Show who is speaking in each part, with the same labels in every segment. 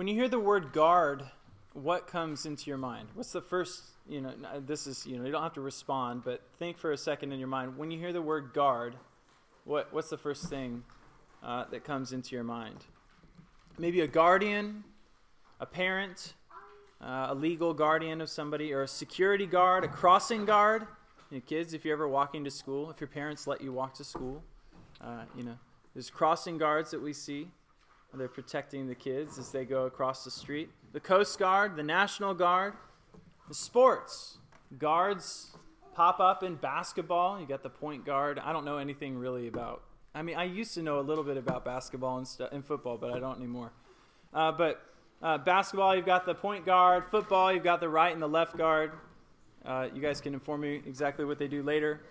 Speaker 1: When you hear the word guard, what comes into your mind? What's the first, this is, you don't have to respond, but think for a second in your mind. When you hear the word guard, what's the first thing that comes into your mind? Maybe a guardian, a parent, a legal guardian of somebody, or a security guard, a crossing guard. Kids, if you're ever walking to school, if your parents let you walk to school, there's crossing guards that we see. They're protecting the kids as they go across the street. The Coast Guard, the National Guard, the sports. Guards pop up in basketball. You got the point guard. I don't know anything really about. I used to know a little bit about basketball and football, but I don't anymore. But basketball, you've got the point guard. Football, you've got the right and the left guard. You guys can inform me exactly what they do later.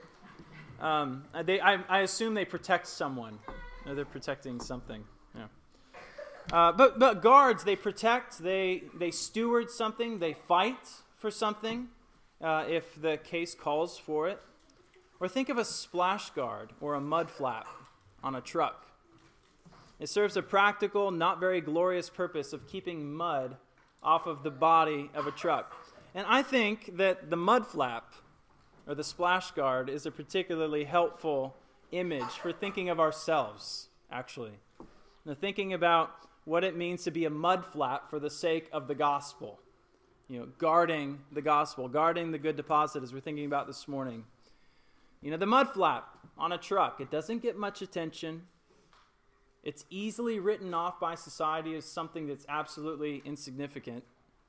Speaker 1: I assume they protect someone. Or they're protecting something. Yeah. But guards, they protect, they steward something, they fight for something if the case calls for it. Or think of a splash guard or a mud flap on a truck. It serves a practical, not very glorious purpose of keeping mud off of the body of a truck. And I think that the mud flap or the splash guard is a particularly helpful image for thinking of ourselves, actually. Now, thinking about what it means to be a mud flap for the sake of the gospel. Guarding the gospel, guarding the good deposit, as we're thinking about this morning. The mud flap on a truck, it doesn't get much attention. It's easily written off by society as something that's absolutely insignificant.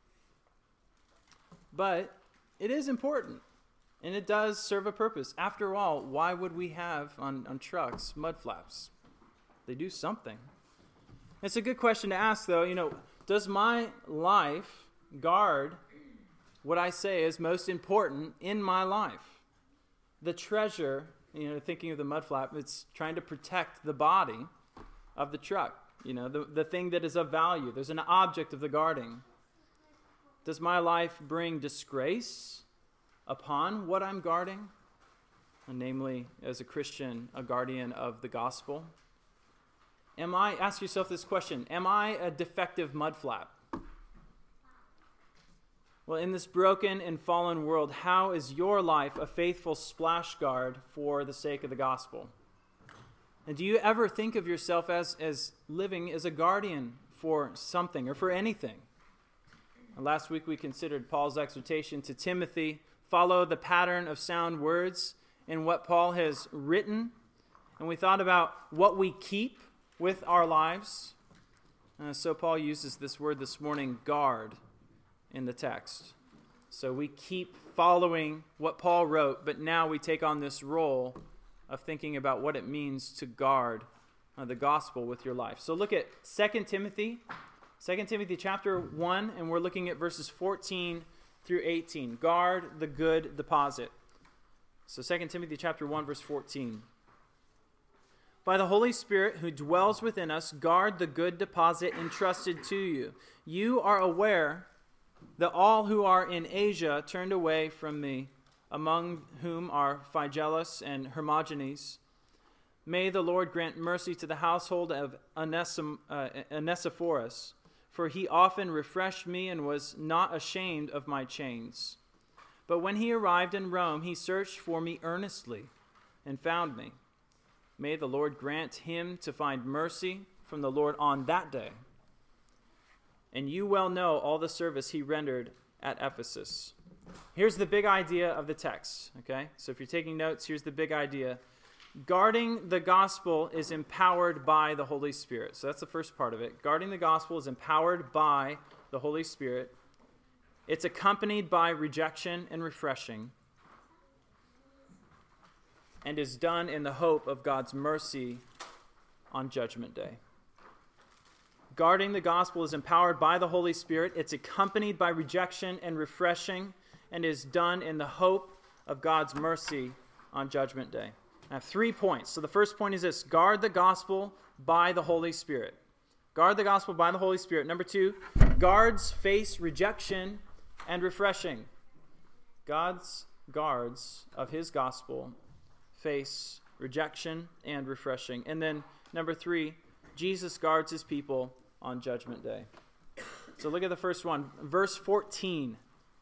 Speaker 1: But it is important, and it does serve a purpose. After all, why would we have on trucks mud flaps? They do something. It's a good question to ask, though. Does my life guard what I say is most important in my life? The treasure, thinking of the mud flap, it's trying to protect the body of the truck. The thing that is of value. There's an object of the guarding. Does my life bring disgrace upon what I'm guarding? And namely, as a Christian, a guardian of the gospel. Ask yourself this question, am I a defective mud flap? Well, in this broken and fallen world, how is your life a faithful splash guard for the sake of the gospel? And do you ever think of yourself as living as a guardian for something or for anything? Last week we considered Paul's exhortation to Timothy, follow the pattern of sound words in what Paul has written. And we thought about what we keep with our lives. So Paul uses this word this morning, guard, in the text. So we keep following what Paul wrote, but now we take on this role of thinking about what it means to guard the gospel with your life. So look at 2 Timothy chapter 1, and we're looking at verses 14 through 18. Guard the good deposit. So 2 Timothy chapter 1, verse 14. By the Holy Spirit who dwells within us, guard the good deposit entrusted to you. You are aware that all who are in Asia turned away from me, among whom are Phygelus and Hermogenes. May the Lord grant mercy to the household of Onesiphorus, for he often refreshed me and was not ashamed of my chains. But when he arrived in Rome, he searched for me earnestly and found me. May the Lord grant him to find mercy from the Lord on that day. And you well know all the service he rendered at Ephesus. Here's the big idea of the text, okay? So if you're taking notes, here's the big idea. Guarding the gospel is empowered by the Holy Spirit. So that's the first part of it. Guarding the gospel is empowered by the Holy Spirit. It's accompanied by rejection and refreshing, and is done in the hope of God's mercy on Judgment Day. Guarding the gospel is empowered by the Holy Spirit. It's accompanied by rejection and refreshing, and is done in the hope of God's mercy on Judgment Day. I have 3 points. So the first point is this: guard the gospel by the Holy Spirit. Guard the gospel by the Holy Spirit. Number 2, guards face rejection and refreshing. God's guards of his gospel face rejection and refreshing. And then number 3, Jesus guards his people on Judgment Day. So look at the first one, verse 14.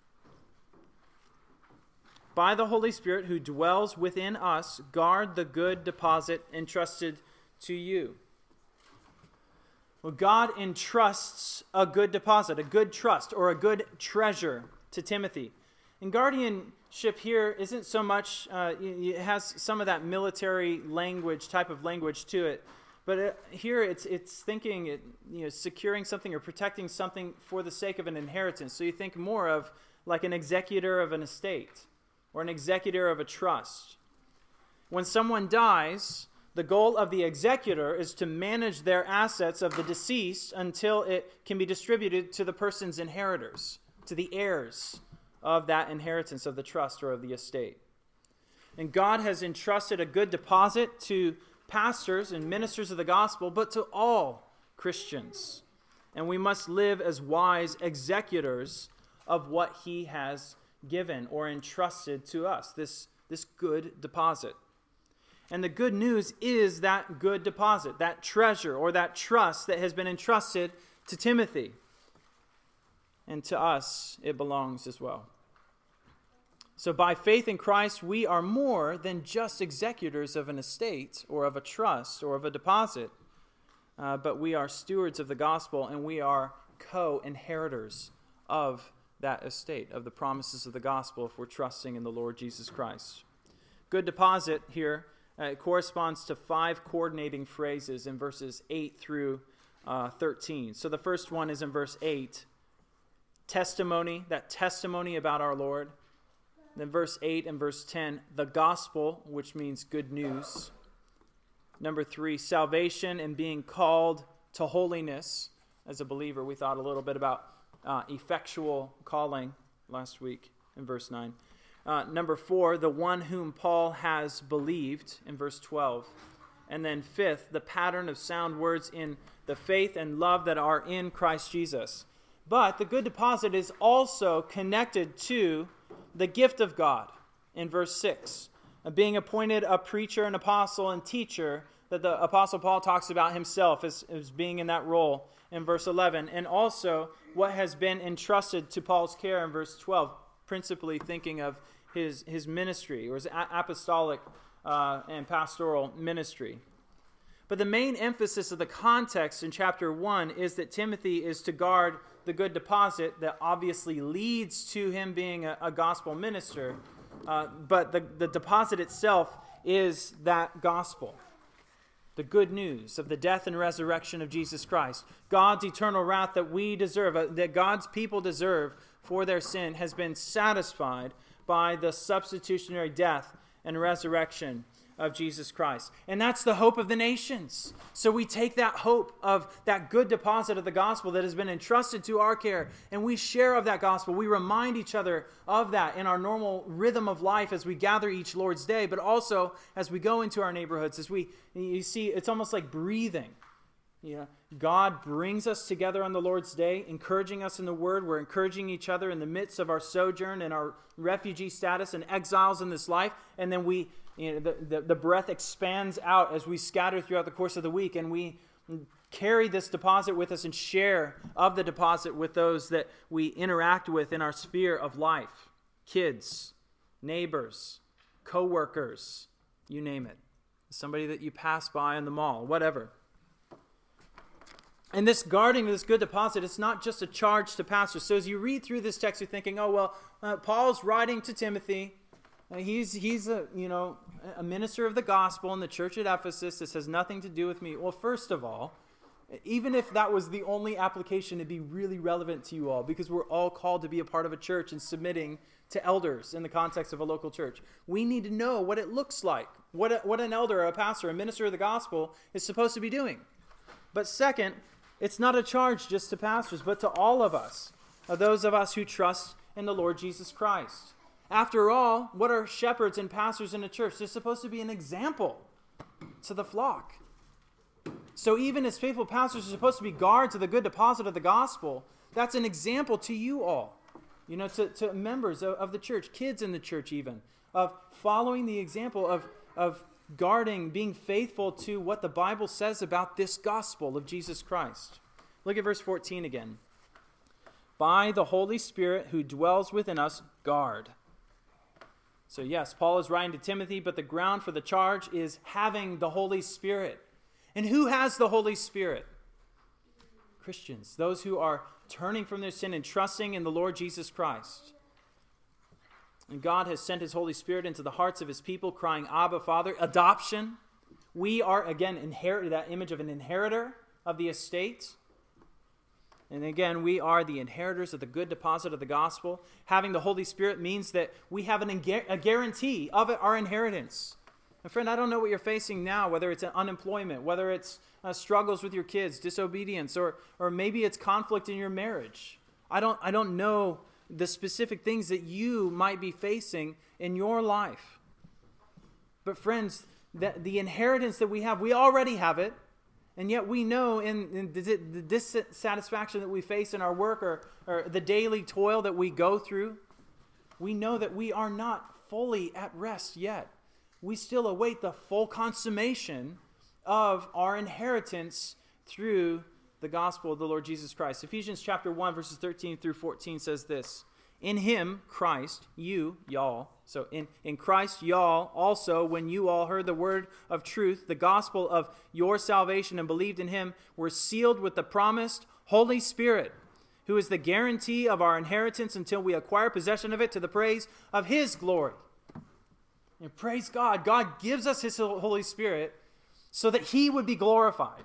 Speaker 1: By the Holy Spirit who dwells within us, guard the good deposit entrusted to you. Well, God entrusts a good deposit, a good trust, or a good treasure to Timothy. And guardianship here isn't so much, it has some of that military language, type of language to it. But here it's thinking, securing something or protecting something for the sake of an inheritance. So you think more of like an executor of an estate or an executor of a trust. When someone dies, the goal of the executor is to manage their assets of the deceased until it can be distributed to the person's inheritors, to the heirs of that inheritance of the trust or of the estate. And God has entrusted a good deposit to pastors and ministers of the gospel, but to all Christians. And we must live as wise executors of what he has given or entrusted to us, this good deposit. And the good news is that good deposit, that treasure or that trust that has been entrusted to Timothy. And to us, it belongs as well. So by faith in Christ, we are more than just executors of an estate or of a trust or of a deposit, but we are stewards of the gospel and we are co-inheritors of that estate, of the promises of the gospel if we're trusting in the Lord Jesus Christ. Good deposit here corresponds to 5 coordinating phrases in verses 8 through 13. So the first one is in verse 8, testimony, that testimony about our Lord. Then verse 8 and verse 10, the gospel, which means good news. Number 3, salvation and being called to holiness. As a believer, we thought a little bit about effectual calling last week in verse 9. Number 4, the one whom Paul has believed in verse 12. And then 5th, the pattern of sound words in the faith and love that are in Christ Jesus. But the good deposit is also connected to the gift of God in verse 6. Being appointed a preacher, an apostle, and teacher, that the Apostle Paul talks about himself as being in that role in verse 11. And also what has been entrusted to Paul's care in verse 12, principally thinking of his ministry or his apostolic and pastoral ministry. But the main emphasis of the context in chapter 1 is that Timothy is to guard the good deposit that obviously leads to him being a gospel minister. But the deposit itself is that gospel. The good news of the death and resurrection of Jesus Christ. God's eternal wrath that we deserve, that God's people deserve for their sin, has been satisfied by the substitutionary death and resurrection of Jesus Christ. And that's the hope of the nations. So we take that hope of that good deposit of the gospel that has been entrusted to our care, and we share of that gospel. We remind each other of that in our normal rhythm of life as we gather each Lord's Day, but also as we go into our neighborhoods, you see, it's almost like breathing. God brings us together on the Lord's Day, encouraging us in the Word. We're encouraging each other in the midst of our sojourn and our refugee status and exiles in this life, and then the breath expands out as we scatter throughout the course of the week, and we carry this deposit with us and share of the deposit with those that we interact with in our sphere of life. Kids, neighbors, co-workers, you name it. Somebody that you pass by in the mall, whatever. And this guarding of this good deposit, it's not just a charge to pastors. So as you read through this text, you're thinking, Paul's writing to Timothy. He's a minister of the gospel in the church at Ephesus. This has nothing to do with me. Well, first of all, even if that was the only application, it'd be really relevant to you all, because we're all called to be a part of a church and submitting to elders in the context of a local church. We need to know what it looks like, what an elder, a pastor, a minister of the gospel is supposed to be doing. But second, it's not a charge just to pastors, but to all of us, those of us who trust in the Lord Jesus Christ. After all, what are shepherds and pastors in a church? They're supposed to be an example to the flock. So even as faithful pastors are supposed to be guards of the good deposit of the gospel, that's an example to you all, to members of the church, kids in the church even, of following the example of guarding, being faithful to what the Bible says about this gospel of Jesus Christ. Look at verse 14 again. by the Holy Spirit who dwells within us, guard. So yes, Paul is writing to Timothy, but the ground for the charge is having the Holy Spirit. And who has the Holy Spirit? Christians, those who are turning from their sin and trusting in the Lord Jesus Christ. And God has sent his Holy Spirit into the hearts of his people, crying, Abba, Father. Adoption. We are, again, inherited that image of an inheritor of the estate. And again, we are the inheritors of the good deposit of the gospel. Having the Holy Spirit means that we have a guarantee of our inheritance. And friend, I don't know what you're facing now, whether it's unemployment, whether it's struggles with your kids, disobedience, or maybe it's conflict in your marriage. I don't know the specific things that you might be facing in your life. But friends, the inheritance that we have, we already have it. And yet we know in the dissatisfaction that we face in our work or the daily toil that we go through, we know that we are not fully at rest yet. We still await the full consummation of our inheritance through the gospel of the Lord Jesus Christ. Ephesians chapter 1, verses 13 through 14 says this, In him, Christ, y'all, so in Christ, y'all, also, when you all heard the word of truth, the gospel of your salvation, and believed in him, were sealed with the promised Holy Spirit, who is the guarantee of our inheritance until we acquire possession of it to the praise of his glory. And praise God, God gives us his Holy Spirit so that he would be glorified.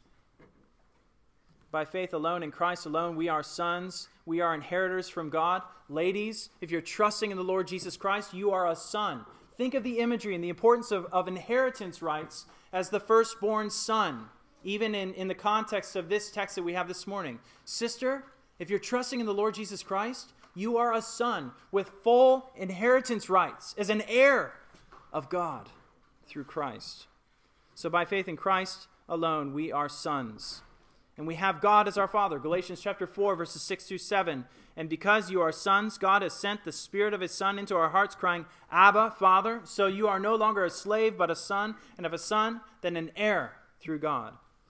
Speaker 1: By faith alone, in Christ alone, we are sons. We are inheritors from God. Ladies, if you're trusting in the Lord Jesus Christ, you are a son. Think of the imagery and the importance of inheritance rights as the firstborn son, even in the context of this text that we have this morning. Sister, if you're trusting in the Lord Jesus Christ, you are a son with full inheritance rights as an heir of God through Christ. So by faith in Christ alone, we are sons. And we have God as our Father. Galatians chapter 4, verses 6 through 7. And because you are sons, God has sent the Spirit of his Son into our hearts, crying, Abba, Father. So you are no longer a slave, but a son, and if a son, then an heir through God.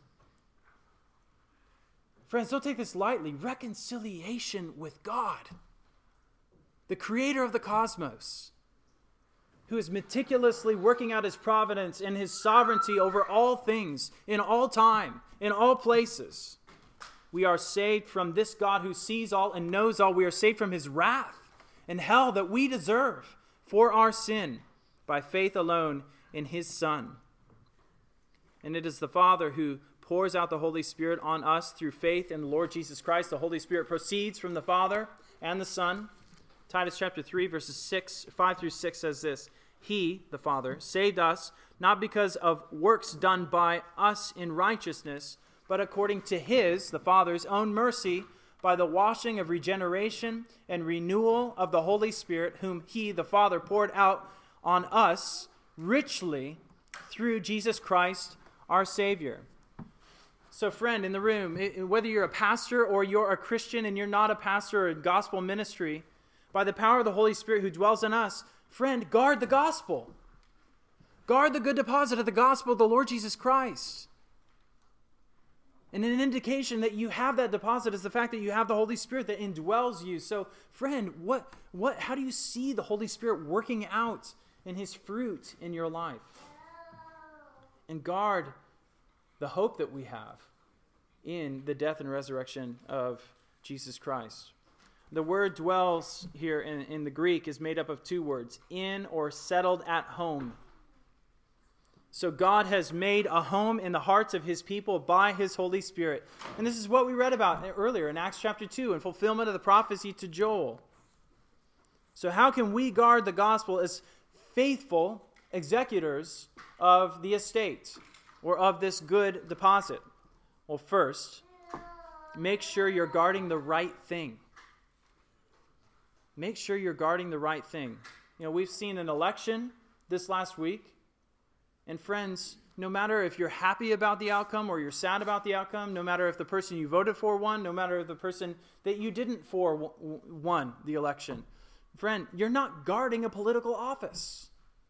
Speaker 1: Friends, don't take this lightly. Reconciliation with God, the creator of the cosmos, who is meticulously working out his providence and his sovereignty over all things, in all time, in all places. We are saved from this God who sees all and knows all. We are saved from his wrath and hell that we deserve for our sin by faith alone in his Son. And it is the Father who pours out the Holy Spirit on us through faith in the Lord Jesus Christ. The Holy Spirit proceeds from the Father and the Son. Titus chapter 3, verses 5 through 6 says this, He, the Father, saved us, not because of works done by us in righteousness, but according to his, the Father's, own mercy, by the washing of regeneration and renewal of the Holy Spirit, whom he, the Father, poured out on us richly through Jesus Christ, our Savior. So friend, in the room, whether you're a pastor or you're a Christian and you're not a pastor or in gospel ministry, by the power of the Holy Spirit who dwells in us, friend, guard the gospel. Guard the good deposit of the gospel of the Lord Jesus Christ. And an indication that you have that deposit is the fact that you have the Holy Spirit that indwells you. So, friend, how do you see the Holy Spirit working out in his fruit in your life? And guard the hope that we have in the death and resurrection of Jesus Christ. The word dwells here in the Greek is made up of two words, in or settled at home. So God has made a home in the hearts of his people by his Holy Spirit. And this is what we read about earlier in Acts chapter 2 in fulfillment of the prophecy to Joel. So how can we guard the gospel as faithful executors of the estate or of this good deposit? Well, first, make sure you're guarding the right thing. Make sure you're guarding the right thing. You know, we've seen an election this last week. And friends, no matter if you're happy about the outcome or you're sad about the outcome, no matter if the person you voted for won, no matter if the person that you didn't for won the election, friend, you're not guarding a political office.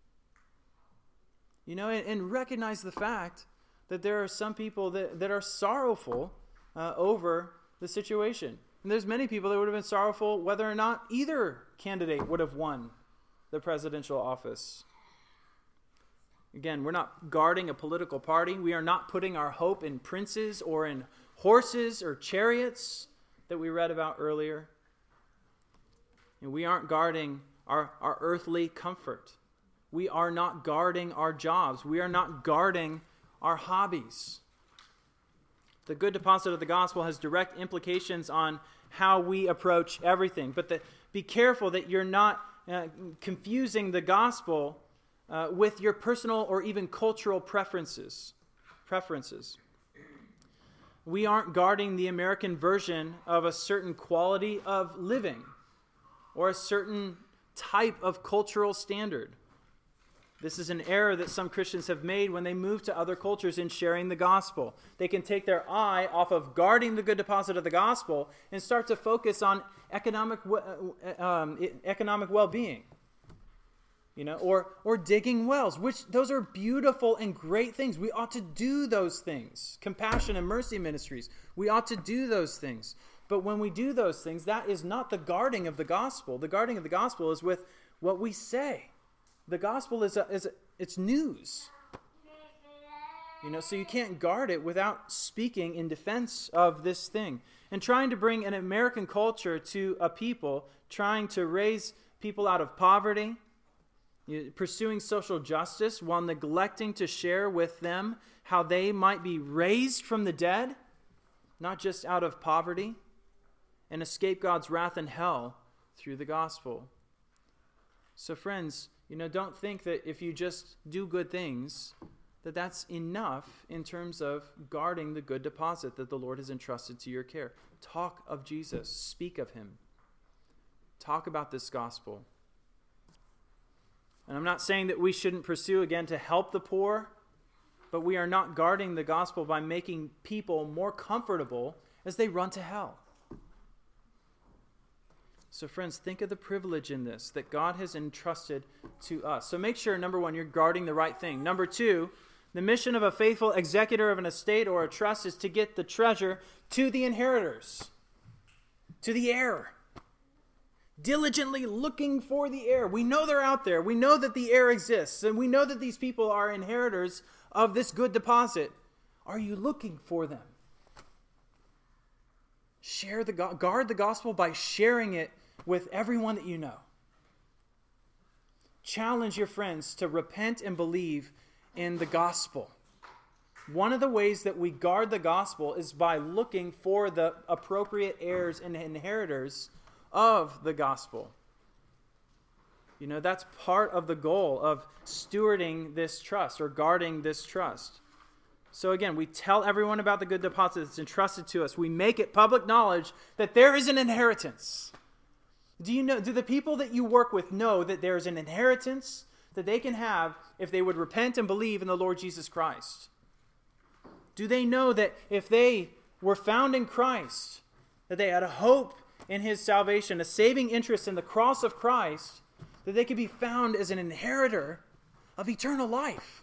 Speaker 1: You know, and recognize the fact that there are some people that are sorrowful over the situation. And there's many people that would have been sorrowful whether or not either candidate would have won the presidential office. Again, we're not guarding a political party. We are not putting our hope in princes or in horses or chariots that we read about earlier. And we aren't guarding our earthly comfort. We are not guarding our jobs. We are not guarding our hobbies. The good deposit of the gospel has direct implications on how we approach everything. But be careful that you're not confusing the gospel with your personal or even cultural preferences. We aren't guarding the American version of a certain quality of living or a certain type of cultural standard. This is an error that some Christians have made when they move to other cultures in sharing the gospel. They can take their eye off of guarding the good deposit of the gospel and start to focus on economic well-being, or digging wells, which those are beautiful and great things. We ought to do those things. Compassion and mercy ministries, we ought to do those things. But when we do those things, that is not the guarding of the gospel. The guarding of the gospel is with what we say. The gospel it's news. So you can't guard it without speaking in defense of this thing. And trying to bring an American culture to a people, trying to raise people out of poverty, pursuing social justice while neglecting to share with them how they might be raised from the dead, not just out of poverty, and escape God's wrath and hell through the gospel. So friends, don't think that if you just do good things, that's enough in terms of guarding the good deposit that the Lord has entrusted to your care. Talk of Jesus. Speak of him. Talk about this gospel. And I'm not saying that we shouldn't pursue, again, to help the poor, but we are not guarding the gospel by making people more comfortable as they run to hell. So friends, think of the privilege in this that God has entrusted to us. So make sure, number one, you're guarding the right thing. Number two, the mission of a faithful executor of an estate or a trust is to get the treasure to the inheritors, to the heir. Diligently looking for the heir. We know they're out there. We know that the heir exists, and we know that these people are inheritors of this good deposit. Are you looking for them? Guard the gospel by sharing it with everyone that you know. Challenge your friends to repent and believe in the gospel. One of the ways that we guard the gospel is by looking for the appropriate heirs and inheritors of the gospel. That's part of the goal of stewarding this trust or guarding this trust. So again, we tell everyone about the good deposit that's entrusted to us. We make it public knowledge that there is an inheritance. Do the people that you work with know that there is an inheritance that they can have if they would repent and believe in the Lord Jesus Christ? Do they know that if they were found in Christ, that they had a hope in his salvation, a saving interest in the cross of Christ, that they could be found as an inheritor of eternal life?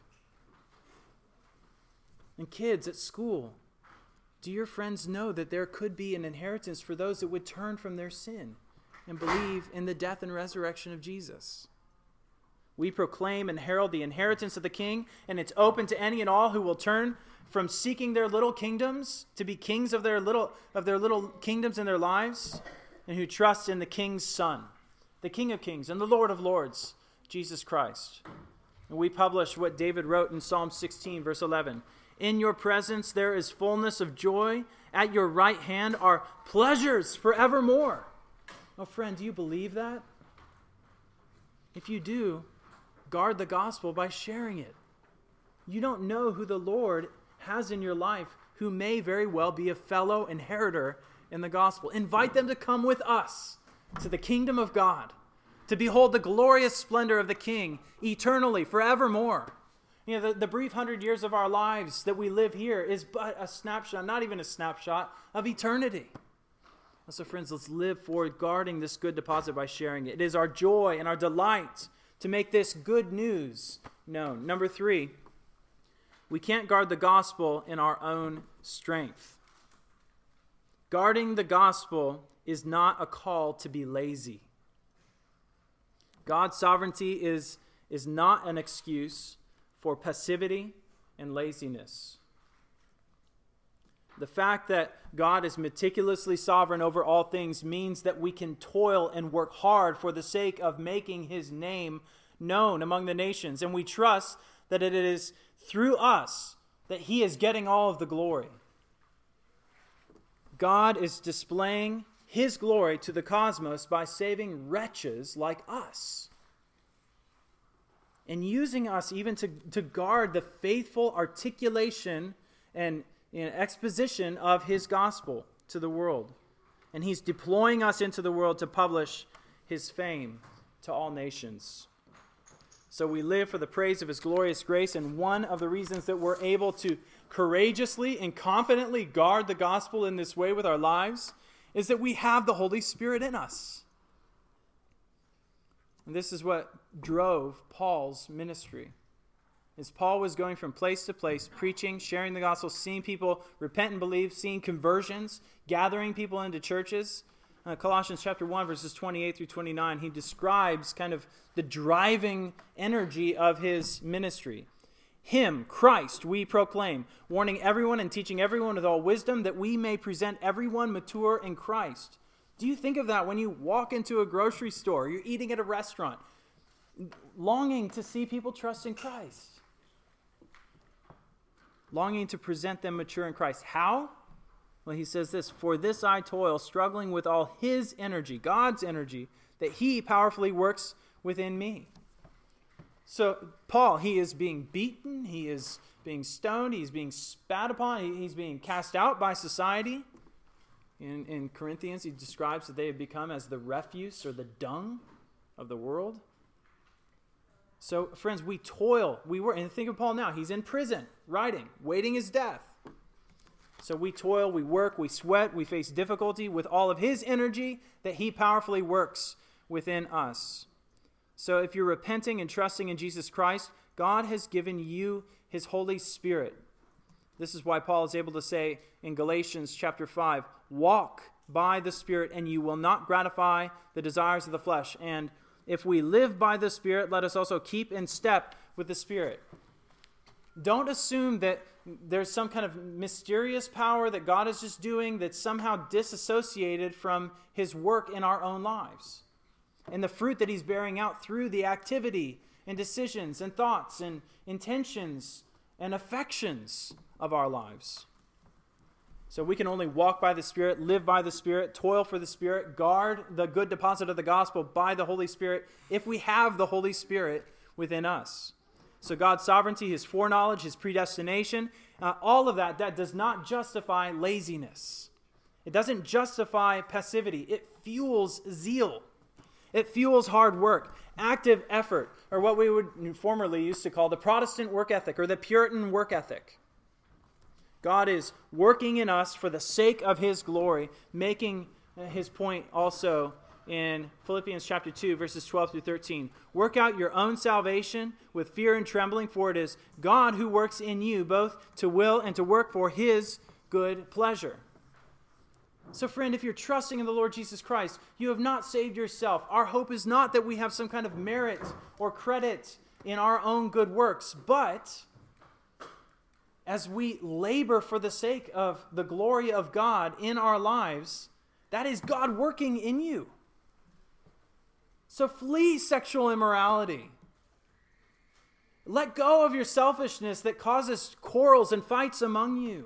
Speaker 1: And kids at school, do your friends know that there could be an inheritance for those that would turn from their sin and believe in the death and resurrection of Jesus? We proclaim and herald the inheritance of the King, and it's open to any and all who will turn from seeking their little kingdoms to be kings of their little kingdoms in their lives, and who trust in the King's Son, the King of Kings and the Lord of Lords, Jesus Christ. And we publish what David wrote in Psalm 16, verse 11. In your presence there is fullness of joy. At your right hand are pleasures forevermore. Oh, friend, do you believe that? If you do, guard the gospel by sharing it. You don't know who the Lord has in your life who may very well be a fellow inheritor in the gospel. Invite them to come with us to the kingdom of God, to behold the glorious splendor of the King eternally, forevermore. The brief 100 years of our lives that we live here is but a snapshot, not even a snapshot, of eternity. So friends, let's live for guarding this good deposit by sharing it. It is our joy and our delight to make this good news known. Number 3, we can't guard the gospel in our own strength. Guarding the gospel is not a call to be lazy. God's sovereignty is not an excuse for passivity and laziness. The fact that God is meticulously sovereign over all things means that we can toil and work hard for the sake of making his name known among the nations. And we trust that it is through us that he is getting all of the glory. God is displaying his glory to the cosmos by saving wretches like us, and using us even to guard the faithful articulation and exposition of his gospel to the world. And he's deploying us into the world to publish his fame to all nations. So we live for the praise of his glorious grace, and one of the reasons that we're able to courageously and confidently guard the gospel in this way with our lives is that we have the Holy Spirit in us. And this is what drove Paul's ministry. As Paul was going from place to place, preaching, sharing the gospel, seeing people repent and believe, seeing conversions, gathering people into churches. Colossians chapter 1, verses 28 through 29, he describes kind of the driving energy of his ministry. Him, Christ, we proclaim, warning everyone and teaching everyone with all wisdom, that we may present everyone mature in Christ. Do you think of that when you walk into a grocery store, you're eating at a restaurant, longing to see people trust in Christ? Longing to present them mature in Christ. How? Well, he says this, "For this I toil, struggling with all his energy," God's energy, "that he powerfully works within me." So Paul, he is being beaten, he is being stoned, he's being spat upon, he's being cast out by society. In Corinthians, he describes that they have become as the refuse or the dung of the world. So, friends, we toil, we work, and think of Paul now. He's in prison, writing, waiting his death. So we toil, we work, we sweat, we face difficulty with all of his energy that he powerfully works within us. So if you're repenting and trusting in Jesus Christ, God has given you his Holy Spirit. This is why Paul is able to say in Galatians chapter 5, "Walk by the Spirit, and you will not gratify the desires of the flesh. And if we live by the Spirit, let us also keep in step with the Spirit." Don't assume that there's some kind of mysterious power that God is just doing that's somehow disassociated from his work in our own lives and the fruit that he's bearing out through the activity and decisions and thoughts and intentions and affections of our lives. So we can only walk by the Spirit, live by the Spirit, toil for the Spirit, guard the good deposit of the gospel by the Holy Spirit if we have the Holy Spirit within us. So God's sovereignty, his foreknowledge, his predestination, all of that does not justify laziness. It doesn't justify passivity. It fuels zeal. It fuels hard work, active effort, or what we would formerly used to call the Protestant work ethic or the Puritan work ethic. God is working in us for the sake of his glory, making his point also in Philippians chapter 2, verses 12 through 13. "Work out your own salvation with fear and trembling, for it is God who works in you both to will and to work for his good pleasure." So friend, if you're trusting in the Lord Jesus Christ, you have not saved yourself. Our hope is not that we have some kind of merit or credit in our own good works, but as we labor for the sake of the glory of God in our lives, that is God working in you. So flee sexual immorality. Let go of your selfishness that causes quarrels and fights among you.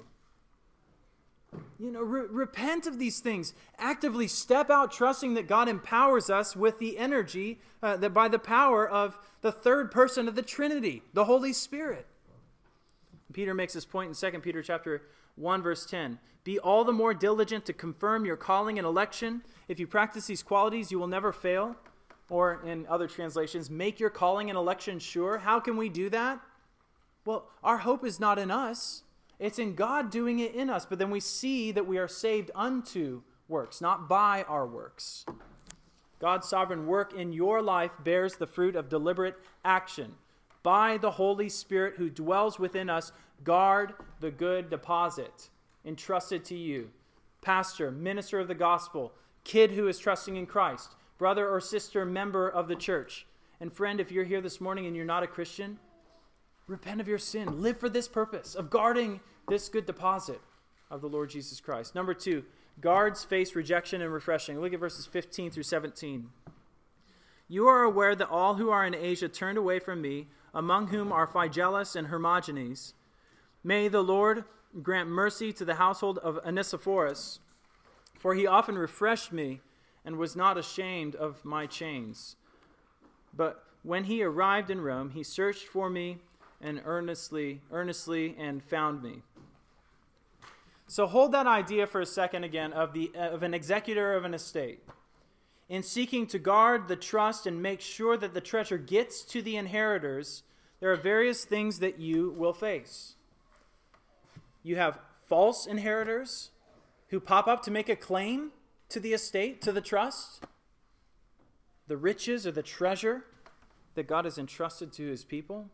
Speaker 1: Repent of these things. Actively step out trusting that God empowers us with the energy that by the power of the third person of the Trinity, the Holy Spirit. Peter makes this point in 2 Peter chapter 1, verse 10. "Be all the more diligent to confirm your calling and election. If you practice these qualities, you will never fail." Or in other translations, "Make your calling and election sure." How can we do that? Well, our hope is not in us. It's in God doing it in us. But then we see that we are saved unto works, not by our works. God's sovereign work in your life bears the fruit of deliberate action. By the Holy Spirit who dwells within us, guard the good deposit entrusted to you. Pastor, minister of the gospel, kid who is trusting in Christ, brother or sister, member of the church. And friend, if you're here this morning and you're not a Christian, repent of your sin. Live for this purpose of guarding this good deposit of the Lord Jesus Christ. Number 2, guards face rejection and refreshing. Look at verses 15 through 17. You are aware that all who are in Asia turned away from me, among whom are Phygelus and Hermogenes. May the Lord grant mercy to the household of Onesiphorus, for he often refreshed me and was not ashamed of my chains. But when he arrived in Rome, he searched for me and earnestly and found me. So hold that idea for a second again of an executor of an estate. In seeking to guard the trust and make sure that the treasure gets to the inheritors, there are various things that you will face. You have false inheritors who pop up to make a claim to the estate, to the trust, the riches or the treasure that God has entrusted to his people.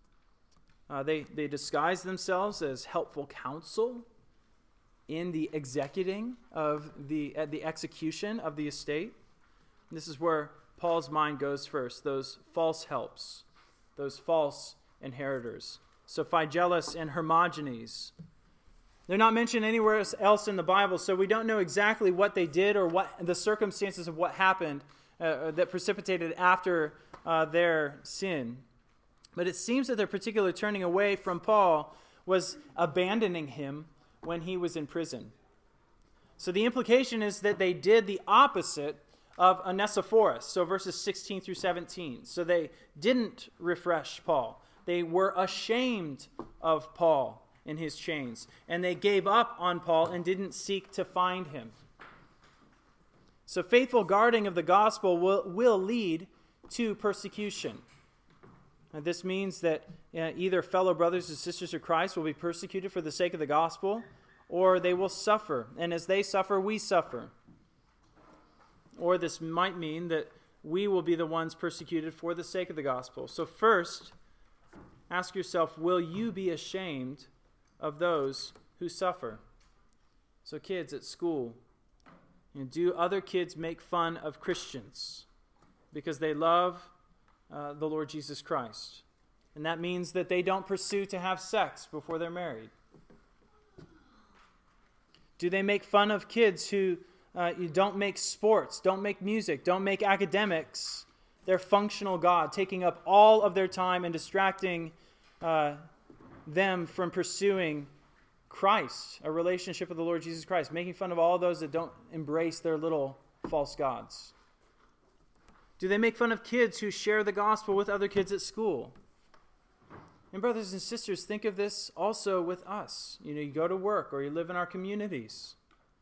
Speaker 1: They disguise themselves as helpful counsel in the executing of the execution of the estate. This is where Paul's mind goes first, those false helps, those false inheritors. So Phygelus and Hermogenes, they're not mentioned anywhere else in the Bible, so we don't know exactly what they did or what the circumstances of what happened that precipitated after their sin. But it seems that their particular turning away from Paul was abandoning him when he was in prison. So the implication is that they did the opposite of Onesiphorus. So verses 16 through 17. So they didn't refresh Paul. They were ashamed of Paul in his chains. And they gave up on Paul and didn't seek to find him. So faithful guarding of the gospel will lead to persecution. And this means that either fellow brothers and sisters of Christ will be persecuted for the sake of the gospel, or they will suffer. And as they suffer, we suffer. Or this might mean that we will be the ones persecuted for the sake of the gospel. So first, ask yourself, will you be ashamed of those who suffer? So kids at school, do other kids make fun of Christians because they love the Lord Jesus Christ? And that means that they don't pursue to have sex before they're married. Do they make fun of kids who don't make sports, don't make music, don't make academics their functional God, taking up all of their time and distracting them from pursuing Christ, a relationship with the Lord Jesus Christ, making fun of all those that don't embrace their little false gods? Do they make fun of kids who share the gospel with other kids at school? And brothers and sisters, think of this also with us. You go to work or you live in our communities.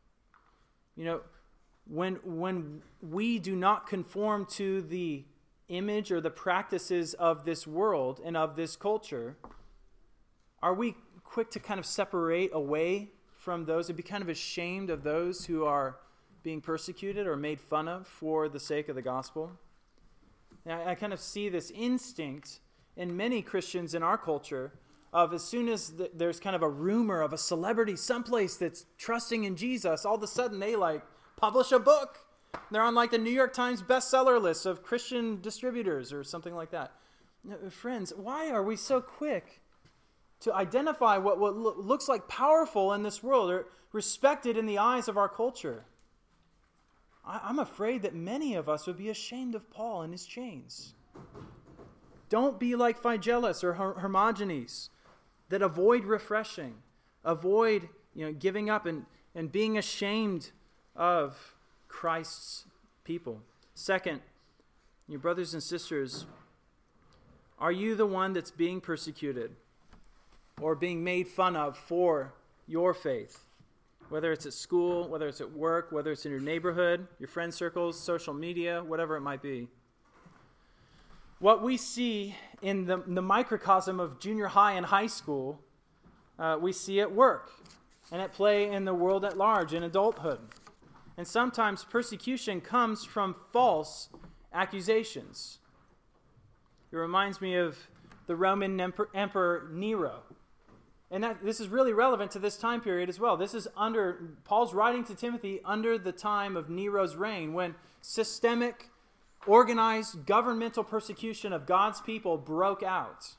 Speaker 1: When we do not conform to the image or the practices of this world and of this culture, are we quick to kind of separate away from those and be kind of ashamed of those who are being persecuted or made fun of for the sake of the gospel? And I kind of see this instinct in many Christians in our culture of as soon as there's kind of a rumor of a celebrity someplace that's trusting in Jesus, all of a sudden they publish a book. They're on the New York Times bestseller list of Christian distributors or something like that. Friends, why are we so quick to identify what looks like powerful in this world or respected in the eyes of our culture? I'm afraid that many of us would be ashamed of Paul and his chains. Don't be like Phygelus or Hermogenes that avoid refreshing, avoid giving up and being ashamed of Christ's people. Second, your brothers and sisters, are you the one that's being persecuted or being made fun of for your faith? Whether it's at school, whether it's at work, whether it's in your neighborhood, your friend circles, social media, whatever it might be. What we see in the microcosm of junior high and high school, we see at work and at play in the world at large, in adulthood. And sometimes persecution comes from false accusations. It reminds me of the Roman Emperor Nero. And this is really relevant to this time period as well. This is Paul's writing to Timothy under the time of Nero's reign, when systemic, organized, governmental persecution of God's people broke out.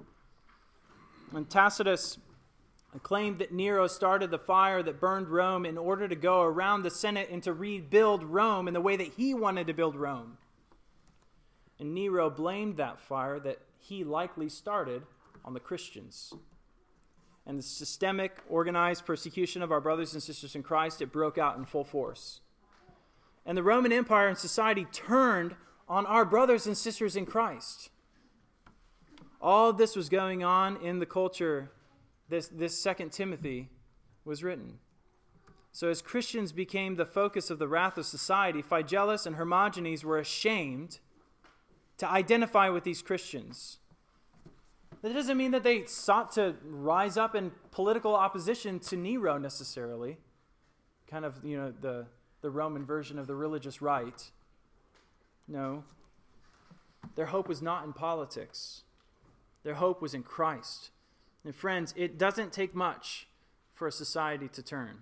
Speaker 1: And Tacitus claimed that Nero started the fire that burned Rome in order to go around the Senate and to rebuild Rome in the way that he wanted to build Rome. And Nero blamed that fire that he likely started on the Christians. And the systemic, organized persecution of our brothers and sisters in Christ, it broke out in full force. And the Roman Empire and society turned on our brothers and sisters in Christ. All of this was going on in the culture this 2 Timothy was written. So as Christians became the focus of the wrath of society, Phygellus and Hermogenes were ashamed to identify with these Christians. That doesn't mean that they sought to rise up in political opposition to Nero necessarily. Kind of, the Roman version of the religious right. No. Their hope was not in politics. Their hope was in Christ. And friends, it doesn't take much for a society to turn.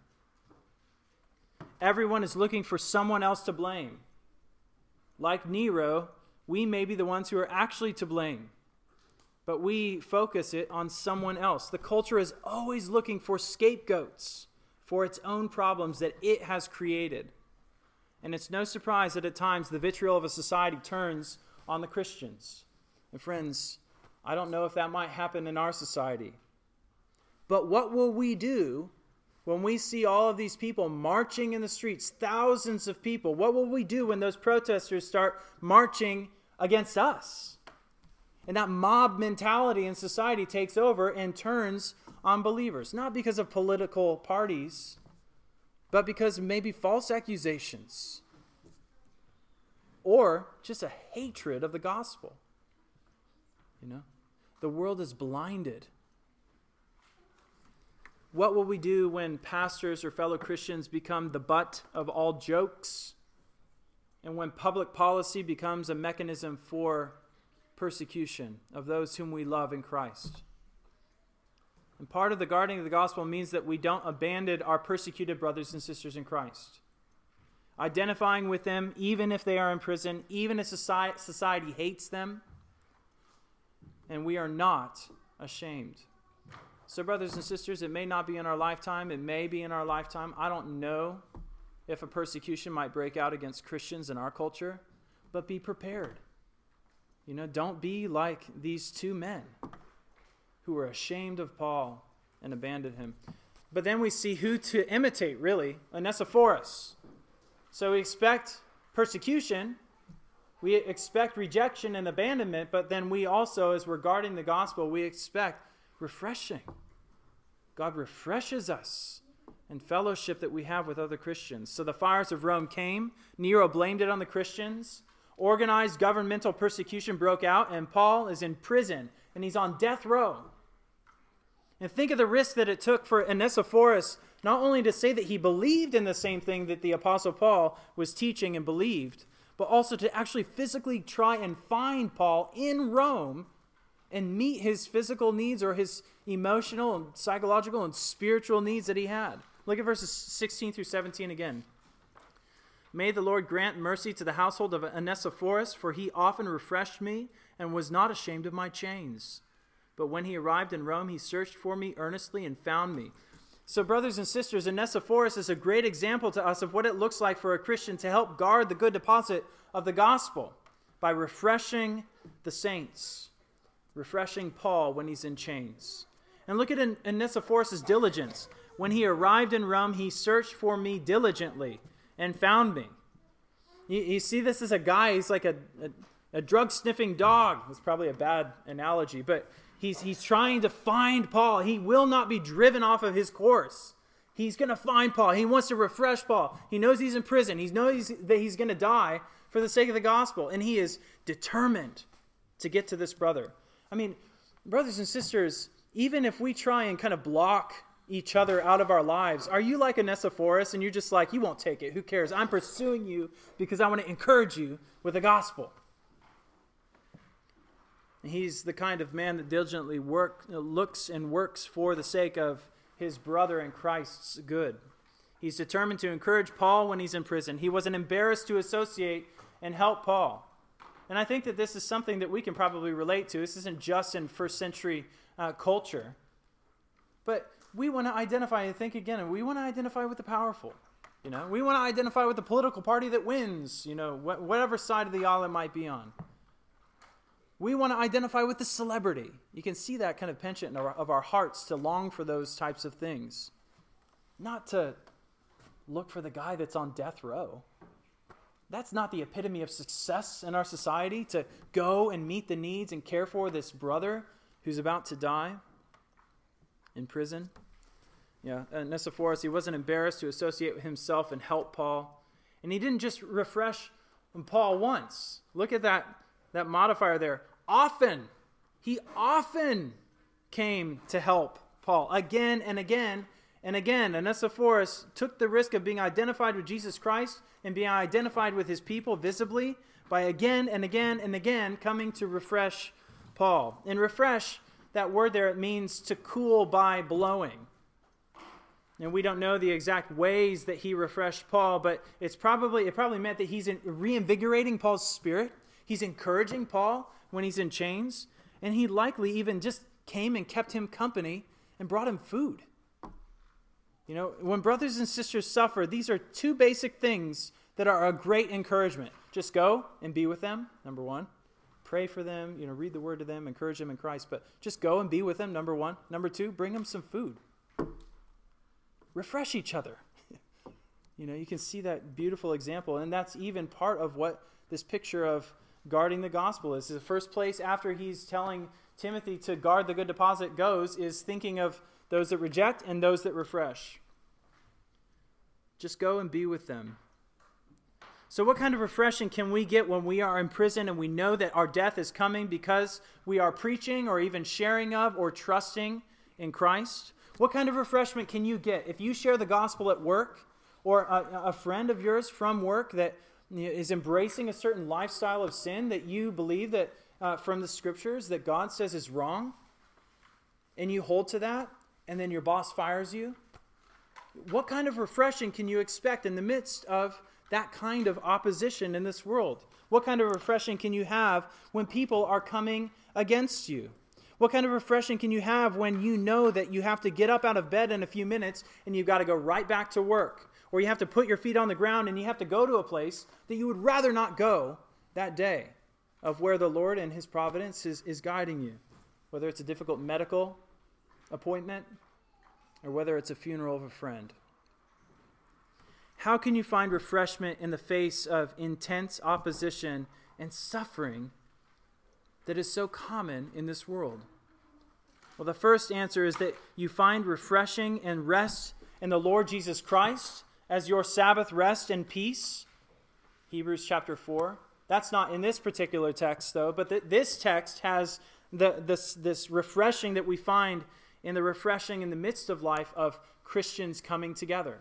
Speaker 1: Everyone is looking for someone else to blame. Like Nero, we may be the ones who are actually to blame, but we focus it on someone else. The culture is always looking for scapegoats for its own problems that it has created. And it's no surprise that at times the vitriol of a society turns on the Christians. And friends, I don't know if that might happen in our society. But what will we do when we see all of these people marching in the streets, thousands of people? What will we do when those protesters start marching against us? And that mob mentality in society takes over and turns on believers, not because of political parties, but because maybe false accusations or just a hatred of the gospel. The world is blinded. What will we do when pastors or fellow Christians become the butt of all jokes, and when public policy becomes a mechanism for persecution of those whom we love in Christ? And part of the guarding of the gospel means that we don't abandon our persecuted brothers and sisters in Christ. Identifying with them, even if they are in prison, even if society hates them, and we are not ashamed. So, brothers and sisters, it may not be in our lifetime. It may be in our lifetime. I don't know if a persecution might break out against Christians in our culture, but be prepared. Don't be like these two men who were ashamed of Paul and abandoned him. But then we see who to imitate, really, Onesiphorus. So we expect persecution, we expect rejection and abandonment, but then we also, as we're guarding the gospel, we expect refreshing. God refreshes us in fellowship that we have with other Christians. So the fires of Rome came. Nero blamed it on the Christians. Organized governmental persecution broke out, and Paul is in prison, and he's on death row. And think of the risk that it took for Onesiphorus not only to say that he believed in the same thing that the Apostle Paul was teaching and believed, but also to actually physically try and find Paul in Rome and meet his physical needs or his emotional and psychological and spiritual needs that he had. Look at verses 16 through 17 again. May the Lord grant mercy to the household of Onesiphorus, for he often refreshed me and was not ashamed of my chains. But when he arrived in Rome, he searched for me earnestly and found me. So, brothers and sisters, Onesiphorus is a great example to us of what it looks like for a Christian to help guard the good deposit of the gospel by refreshing the saints, refreshing Paul when he's in chains. And look at Onesiphorus' diligence. When he arrived in Rome, he searched for me diligently and found me. You see, this is a guy, he's like a drug-sniffing dog. That's probably a bad analogy, but he's trying to find Paul. He will not be driven off of his course. He's going to find Paul. He wants to refresh Paul. He knows he's in prison. He knows that he's going to die for the sake of the gospel, and he is determined to get to this brother. I mean, brothers and sisters, even if we try and kind of block each other out of our lives, are you like Onesiphorus and you're just like, you won't take it, who cares? I'm pursuing you because I want to encourage you with the gospel. He's the kind of man that diligently looks and works for the sake of his brother and Christ's good. He's determined to encourage Paul when he's in prison. He wasn't embarrassed to associate and help Paul. And I think that this is something that we can probably relate to. This isn't just in first century culture. But we want to identify, and think again, and we want to identify with the powerful. We want to identify with the political party that wins, whatever side of the aisle it might be on. We want to identify with the celebrity. You can see that kind of penchant of our hearts to long for those types of things. Not to look for the guy that's on death row. That's not the epitome of success in our society, to go and meet the needs and care for this brother who's about to die in prison. Onesiphorus, he wasn't embarrassed to associate with himself and help Paul. And he didn't just refresh Paul once. Look at that modifier there. Often. He often came to help Paul again and again and again. Onesiphorus took the risk of being identified with Jesus Christ and being identified with his people visibly by again and again and again coming to refresh Paul. And refresh, that word there, it means to cool by blowing. And we don't know the exact ways that he refreshed Paul, but it probably meant that he's reinvigorating Paul's spirit. He's encouraging Paul when he's in chains, and he likely even just came and kept him company and brought him food. When brothers and sisters suffer, these are two basic things that are a great encouragement. Just go and be with them, number one. Pray for them, read the word to them, encourage them in Christ, but just go and be with them, number one. Number two, bring them some food. Refresh each other. You can see that beautiful example, and that's even part of what this picture of guarding the gospel is. The first place after he's telling Timothy to guard the good deposit goes is thinking of those that reject and those that refresh. Just go and be with them. So what kind of refreshing can we get when we are in prison and we know that our death is coming because we are preaching or even sharing of or trusting in Christ? What kind of refreshment can you get if you share the gospel at work, or a friend of yours from work that is embracing a certain lifestyle of sin that you believe that from the scriptures that God says is wrong, and you hold to that, and then your boss fires you? What kind of refreshing can you expect in the midst of that kind of opposition in this world? What kind of refreshing can you have when people are coming against you? What kind of refreshing can you have when you know that you have to get up out of bed in a few minutes and you've got to go right back to work? Or you have to put your feet on the ground and you have to go to a place that you would rather not go that day, of where the Lord and his providence is guiding you. Whether it's a difficult medical appointment or whether it's a funeral of a friend. How can you find refreshment in the face of intense opposition and suffering that is so common in this world? Well, the first answer is that you find refreshing and rest in the Lord Jesus Christ as your Sabbath rest and peace. Hebrews chapter 4. That's not in this particular text, though, but this text has this refreshing that we find in the refreshing in the midst of life of Christians coming together.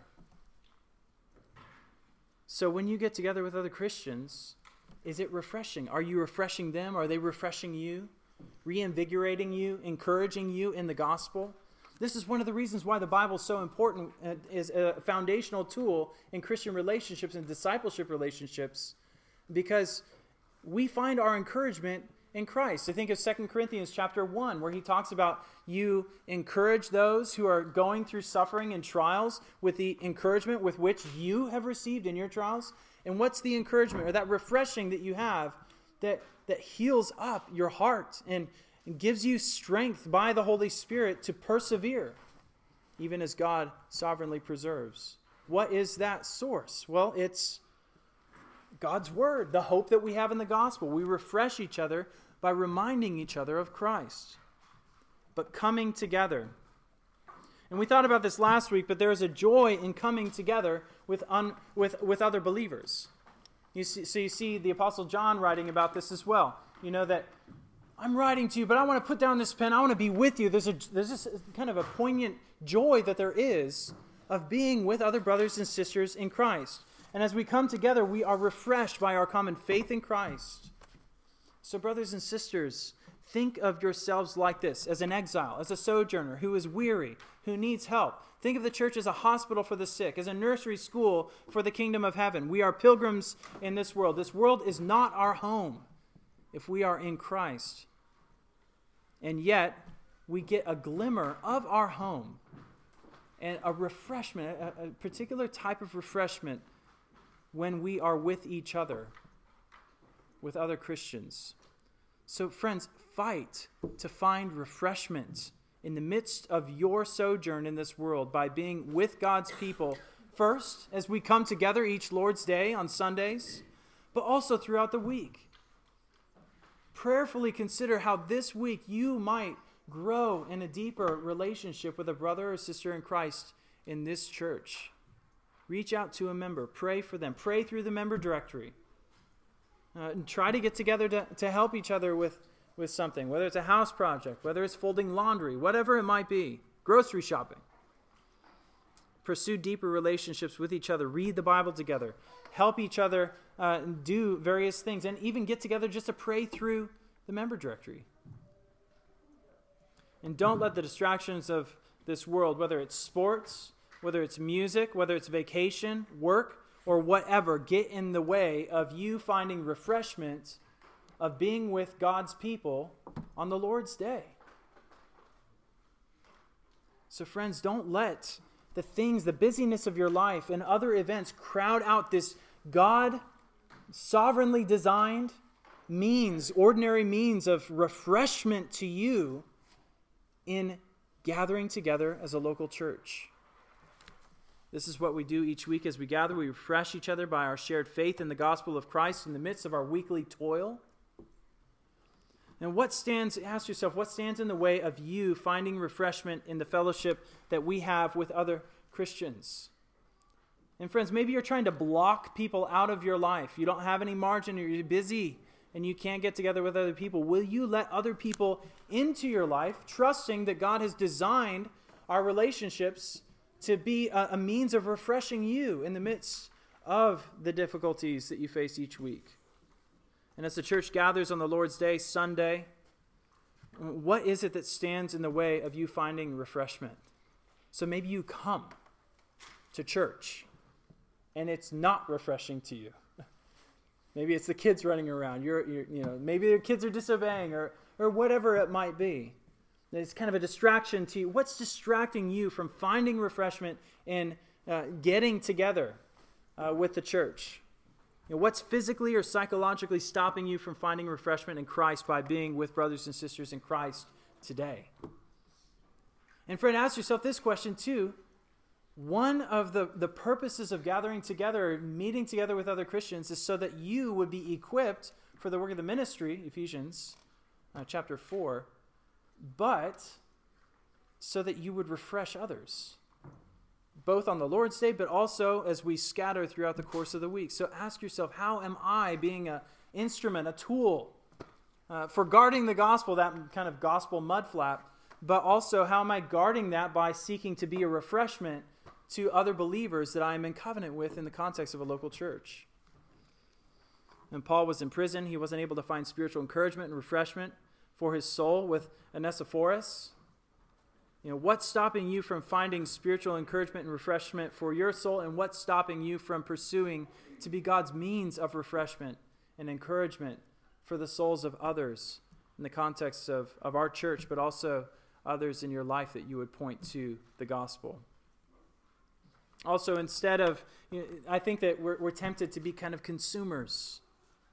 Speaker 1: So when you get together with other Christians, is it refreshing? Are you refreshing them? Are they refreshing you? Reinvigorating you? Encouraging you in the gospel? This is one of the reasons why the Bible is so important, is a foundational tool in Christian relationships and discipleship relationships, because we find our encouragement in Christ. I think of 2 Corinthians chapter 1, where he talks about you encourage those who are going through suffering and trials with the encouragement with which you have received in your trials. And what's the encouragement or that refreshing that you have that heals up your heart and gives you strength by the Holy Spirit to persevere, even as God sovereignly preserves? What is that source? Well, it's God's word, the hope that we have in the gospel. We refresh each other by reminding each other of Christ, but coming together. And we thought about this last week, but there is a joy in coming together with other believers. You see the Apostle John writing about this as well. You know that I'm writing to you, but I want to put down this pen. I want to be with you. There's this kind of a poignant joy that there is of being with other brothers and sisters in Christ. And as we come together, we are refreshed by our common faith in Christ. So brothers and sisters, think of yourselves like this, as an exile, as a sojourner who is weary, who needs help. Think of the church as a hospital for the sick, as a nursery school for the kingdom of heaven. We are pilgrims in this world. This world is not our home if we are in Christ. And yet, we get a glimmer of our home and a refreshment, a particular type of refreshment when we are with each other, with other Christians. So friends, fight to find refreshment in the midst of your sojourn in this world by being with God's people first as we come together each Lord's Day on Sundays, but also throughout the week. Prayerfully consider how this week you might grow in a deeper relationship with a brother or sister in Christ in this church. Reach out to a member. Pray for them. Pray through the member directory. And try to get together to help each other with something, whether it's a house project, whether it's folding laundry, whatever it might be, grocery shopping. Pursue deeper relationships with each other. Read the Bible together. Help each other do various things, and even get together just to pray through the member directory. And don't let the distractions of this world, whether it's sports, whether it's music, whether it's vacation, work, or whatever, get in the way of you finding refreshment of being with God's people on the Lord's Day. So friends, don't let the things, the busyness of your life and other events crowd out this God sovereignly designed ordinary means of refreshment to you in gathering together as a local church. This is what we do each week as we gather. We refresh each other by our shared faith in the gospel of Christ in the midst of our weekly toil. And ask yourself, what stands in the way of you finding refreshment in the fellowship that we have with other Christians? And friends, maybe you're trying to block people out of your life. You don't have any margin, or you're busy, and you can't get together with other people. Will you let other people into your life, trusting that God has designed our relationships to be a means of refreshing you in the midst of the difficulties that you face each week? And as the church gathers on the Lord's Day, Sunday, what is it that stands in the way of you finding refreshment? So maybe you come to church and it's not refreshing to you. Maybe it's the kids running around. Maybe your kids are disobeying or whatever it might be. It's kind of a distraction to you. What's distracting you from finding refreshment in getting together with the church? What's physically or psychologically stopping you from finding refreshment in Christ by being with brothers and sisters in Christ today? And friend, ask yourself this question too. One of the purposes of gathering together, meeting together with other Christians, is so that you would be equipped for the work of the ministry, Ephesians chapter 4, but so that you would refresh others, both on the Lord's Day, but also as we scatter throughout the course of the week. So ask yourself, how am I being an instrument, a tool for guarding the gospel, that kind of gospel mudflap, but also how am I guarding that by seeking to be a refreshment to other believers that I am in covenant with in the context of a local church? When Paul was in prison, he wasn't able to find spiritual encouragement and refreshment for his soul with Onesiphorus. What's stopping you from finding spiritual encouragement and refreshment for your soul, and what's stopping you from pursuing to be God's means of refreshment and encouragement for the souls of others in the context of our church, but also others in your life that you would point to the gospel? Also, instead of, I think that we're tempted to be kind of consumers.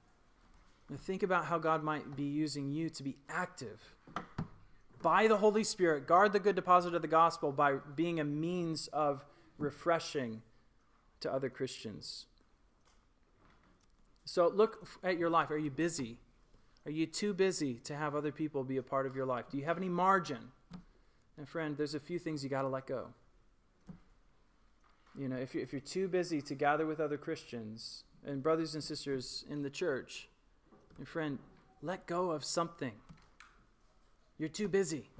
Speaker 1: Think about how God might be using you to be active by the Holy Spirit. Guard the good deposit of the gospel by being a means of refreshing to other Christians. So look at your life. Are you busy? Are you too busy to have other people be a part of your life? Do you have any margin? And friend, there's a few things you got to let go. If you're too busy to gather with other Christians and brothers and sisters in the church, and friend, let go of something. You're too busy.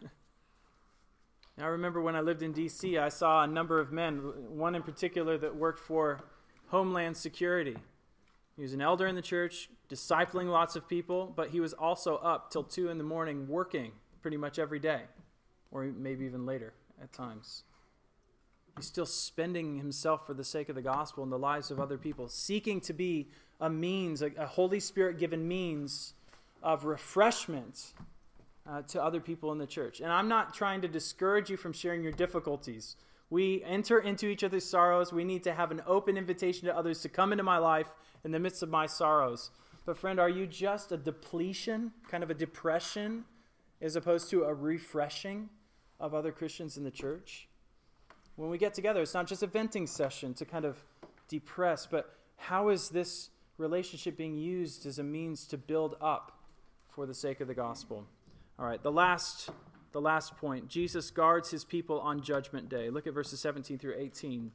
Speaker 1: I remember when I lived in D.C., I saw a number of men, one in particular that worked for Homeland Security. He was an elder in the church, discipling lots of people, but he was also up till 2 a.m. working pretty much every day, or maybe even later at times. He's still spending himself for the sake of the gospel in the lives of other people, seeking to be a means, a Holy Spirit-given means of refreshment to other people in the church. And I'm not trying to discourage you from sharing your difficulties. We enter into each other's sorrows. We need to have an open invitation to others to come into my life in the midst of my sorrows. But friend, are you just a depletion, kind of a depression, as opposed to a refreshing of other Christians in the church? When we get together, it's not just a venting session to kind of depress, but how is this relationship being used as a means to build up for the sake of the gospel? All right, the last point. Jesus guards his people on Judgment Day. Look at verses 17 through 18.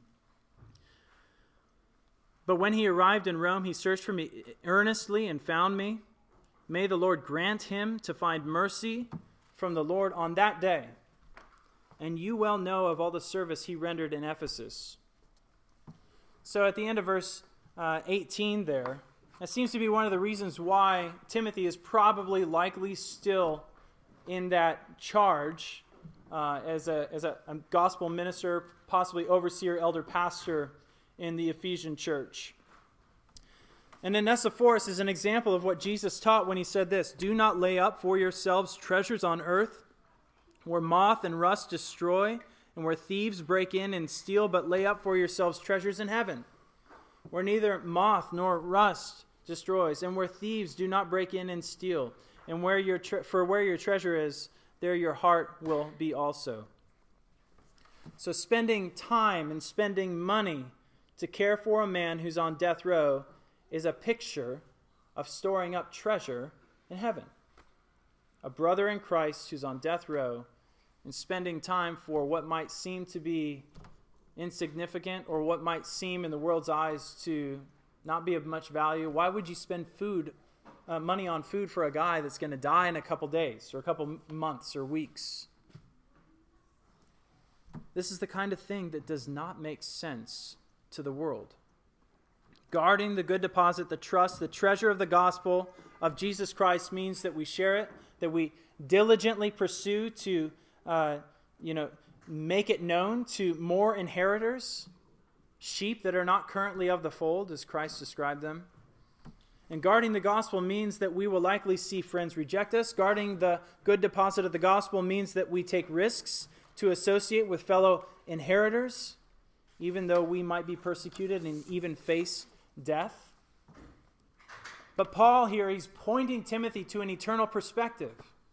Speaker 1: But when he arrived in Rome, he searched for me earnestly and found me. May the Lord grant him to find mercy from the Lord on that day. And you well know of all the service he rendered in Ephesus. So at the end of verse 18 there, that seems to be one of the reasons why Timothy is probably likely still in that charge as a gospel minister, possibly overseer, elder, pastor in the Ephesian church. And Onesiphorus is an example of what Jesus taught when he said this: "Do not lay up for yourselves treasures on earth, where moth and rust destroy, and where thieves break in and steal, but lay up for yourselves treasures in heaven, where neither moth nor rust destroys, and where thieves do not break in and steal. And where your treasure is, there your heart will be also." So spending time and spending money to care for a man who's on death row is a picture of storing up treasure in heaven. A brother in Christ who's on death row and spending time for what might seem to be insignificant or what might seem in the world's eyes to not be of much value. Why would you spend money on food for a guy that's going to die in a couple days or a couple months or weeks? This is the kind of thing that does not make sense to the world. Guarding the good deposit, the trust, the treasure of the gospel of Jesus Christ means that we share it, that we diligently pursue to make it known to more inheritors, sheep that are not currently of the fold, as Christ described them. And guarding the gospel means that we will likely see friends reject us. Guarding the good deposit of the gospel means that we take risks to associate with fellow inheritors, even though we might be persecuted and even face death. But Paul here, he's pointing Timothy to an eternal perspective.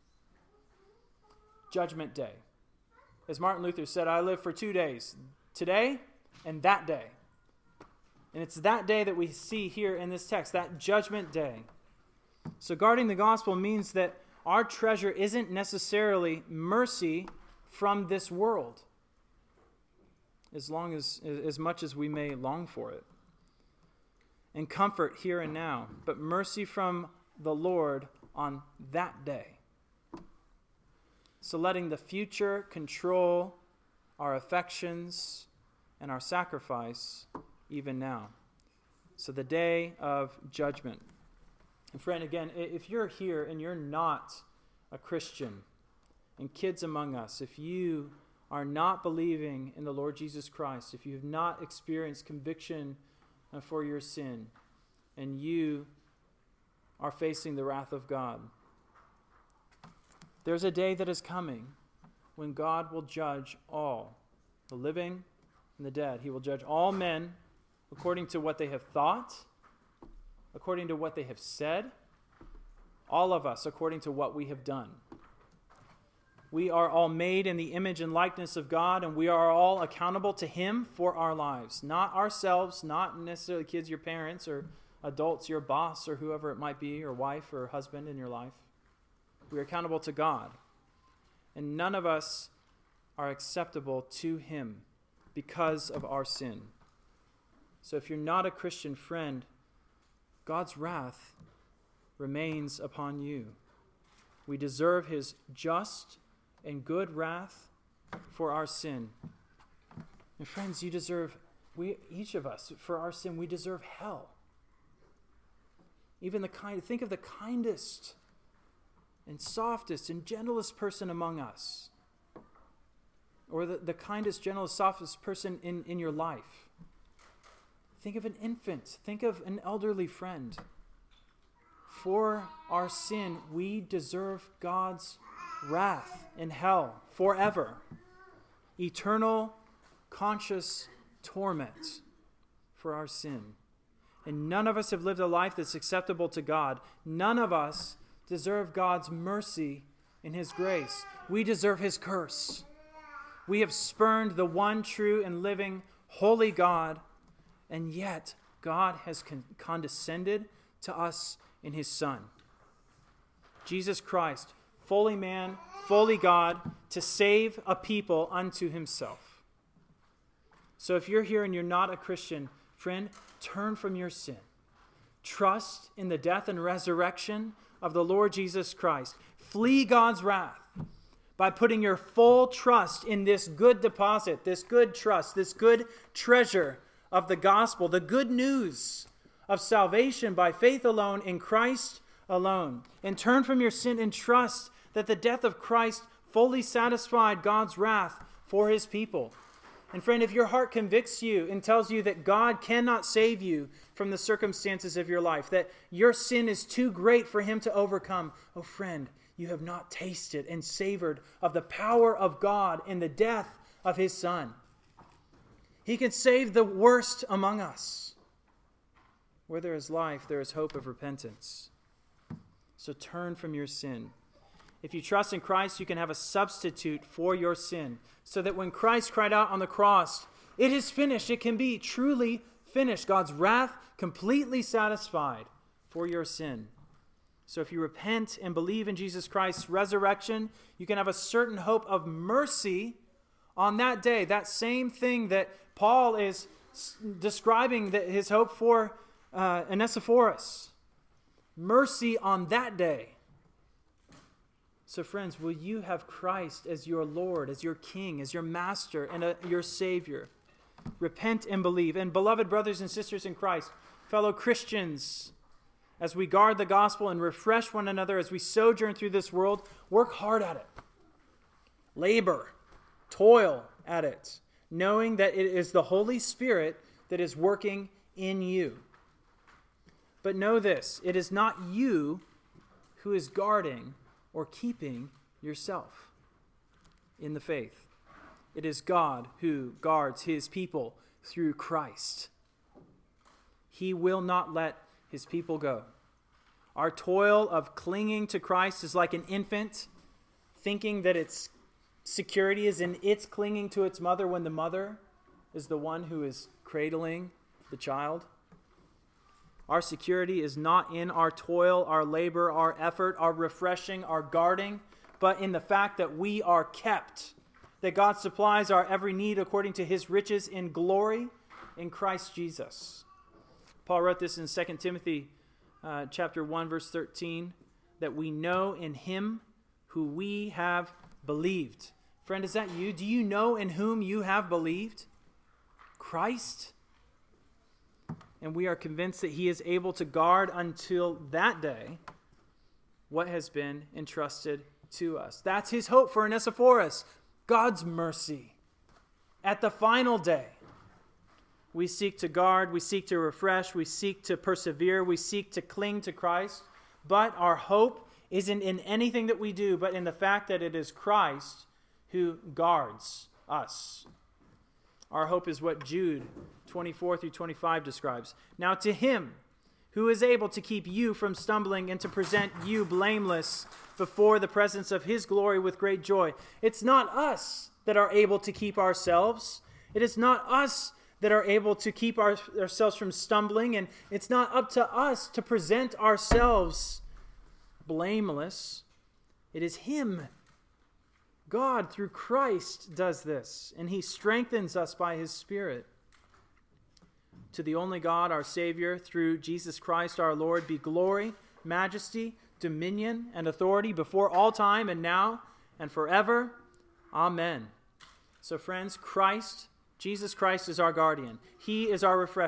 Speaker 1: Judgment Day. As Martin Luther said, I live for 2 days, today and that day. And it's that day that we see here in this text, that judgment day. So guarding the gospel means that our treasure isn't necessarily mercy from this world, as much as we may long for it, and comfort here and now, but mercy from the Lord on that day. So letting the future control our affections and our sacrifice even now. So the day of judgment. And friend, again, if you're here and you're not a Christian, and kids among us, if you are not believing in the Lord Jesus Christ, if you have not experienced conviction for your sin, and you are facing the wrath of God, there's a day that is coming when God will judge all, the living and the dead. He will judge all men according to what they have thought, according to what they have said, all of us according to what we have done. We are all made in the image and likeness of God, and we are all accountable to Him for our lives. Not ourselves, not necessarily kids, your parents, or adults, your boss, or whoever it might be, or wife or husband in your life. We are accountable to God. And none of us are acceptable to Him because of our sin. So if you're not a Christian friend, God's wrath remains upon you. We deserve His just and good wrath for our sin. And friends, each of us, for our sin, we deserve hell. Even think of the kindest and softest and gentlest person among us. Or the kindest, gentlest, softest person in your life. Think of an infant. Think of an elderly friend. For our sin, we deserve God's wrath in hell forever. Eternal, conscious torment for our sin. And none of us have lived a life that's acceptable to God. None of us deserve God's mercy and His grace. We deserve His curse. We have spurned the one true and living holy God, and yet God has condescended to us in His Son. Jesus Christ, fully man, fully God, to save a people unto Himself. So if you're here and you're not a Christian, friend, turn from your sin. Trust in the death and resurrection of the Lord Jesus Christ. Flee God's wrath by putting your full trust in this good deposit, this good trust, this good treasure of the gospel, the good news of salvation by faith alone in Christ alone. And turn from your sin and trust that the death of Christ fully satisfied God's wrath for His people. And friend, if your heart convicts you and tells you that God cannot save you from the circumstances of your life, that your sin is too great for Him to overcome, oh friend, you have not tasted and savored of the power of God in the death of His Son. He can save the worst among us. Where there is life, there is hope of repentance. So turn from your sin. If you trust in Christ, you can have a substitute for your sin, so that when Christ cried out on the cross, "It is finished," it can be truly finished. God's wrath completely satisfied for your sin. So if you repent and believe in Jesus Christ's resurrection, you can have a certain hope of mercy on that day. That same thing that Paul is describing his hope for Onesiphorus. Mercy on that day. So friends, will you have Christ as your Lord, as your King, as your Master, and your Savior? Repent and believe. And beloved brothers and sisters in Christ, fellow Christians, as we guard the gospel and refresh one another as we sojourn through this world, work hard at it. Labor, toil at it, knowing that it is the Holy Spirit that is working in you. But know this, it is not you who is guarding or keeping yourself in the faith. It is God who guards His people through Christ. He will not let His people go. Our toil of clinging to Christ is like an infant thinking that its security is in its clinging to its mother when the mother is the one who is cradling the child. Our security is not in our toil, our labor, our effort, our refreshing, our guarding, but in the fact that we are kept, that God supplies our every need according to His riches in glory in Christ Jesus. Paul wrote this in 2 Timothy chapter 1, verse 13, that we know in Him who we have believed. Friend, is that you? Do you know in whom you have believed? Christ? And we are convinced that He is able to guard until that day what has been entrusted to us. That's His hope for Onesiphorus, God's mercy. At the final day, we seek to guard, we seek to refresh, we seek to persevere, we seek to cling to Christ. But our hope isn't in anything that we do, but in the fact that it is Christ who guards us. Our hope is what Jude 24 through 25 describes. Now to Him who is able to keep you from stumbling and to present you blameless before the presence of His glory with great joy. It's not us that are able to keep ourselves. It is not us that are able to keep ourselves from stumbling, and it's not up to us to present ourselves blameless. It is Him. God, through Christ, does this, and He strengthens us by His Spirit. To the only God, our Savior, through Jesus Christ our Lord, be glory, majesty, dominion, and authority before all time and now and forever. Amen. So friends, Jesus Christ is our guardian. He is our refresher.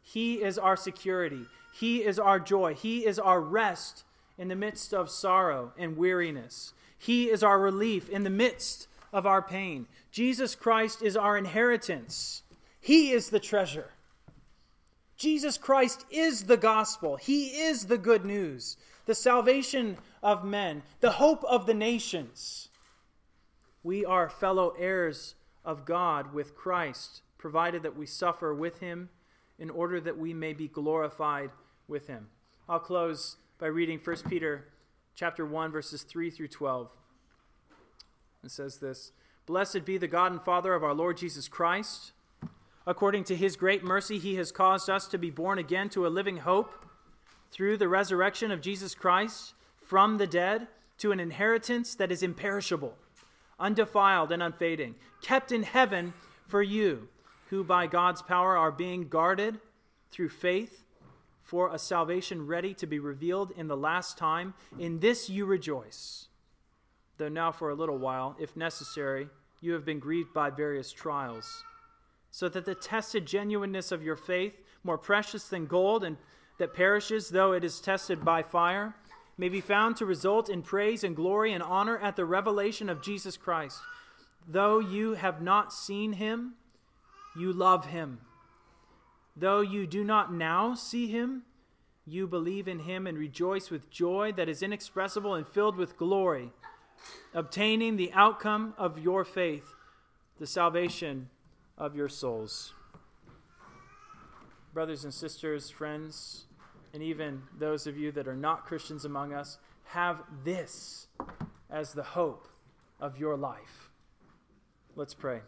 Speaker 1: He is our security. He is our joy. He is our rest in the midst of sorrow and weariness. He is our relief in the midst of our pain. Jesus Christ is our inheritance. He is the treasure. Jesus Christ is the gospel. He is the good news, the salvation of men, the hope of the nations. We are fellow heirs of God with Christ, provided that we suffer with him in order that we may be glorified with him. I'll close by reading 1 Peter chapter 1, verses 3 through 12. It says this, "Blessed be the God and Father of our Lord Jesus Christ. According to his great mercy, he has caused us to be born again to a living hope through the resurrection of Jesus Christ from the dead to an inheritance that is imperishable, undefiled and unfading, kept in heaven for you, who by God's power are being guarded through faith for a salvation ready to be revealed in the last time. In this you rejoice, though now for a little while, if necessary, you have been grieved by various trials, so that the tested genuineness of your faith, more precious than gold and that perishes though it is tested by fire, may be found to result in praise and glory and honor at the revelation of Jesus Christ. Though you have not seen him, you love him. Though you do not now see him, you believe in him and rejoice with joy that is inexpressible and filled with glory, obtaining the outcome of your faith, the salvation of your souls." Brothers and sisters, friends, and even those of you that are not Christians among us, have this as the hope of your life. Let's pray.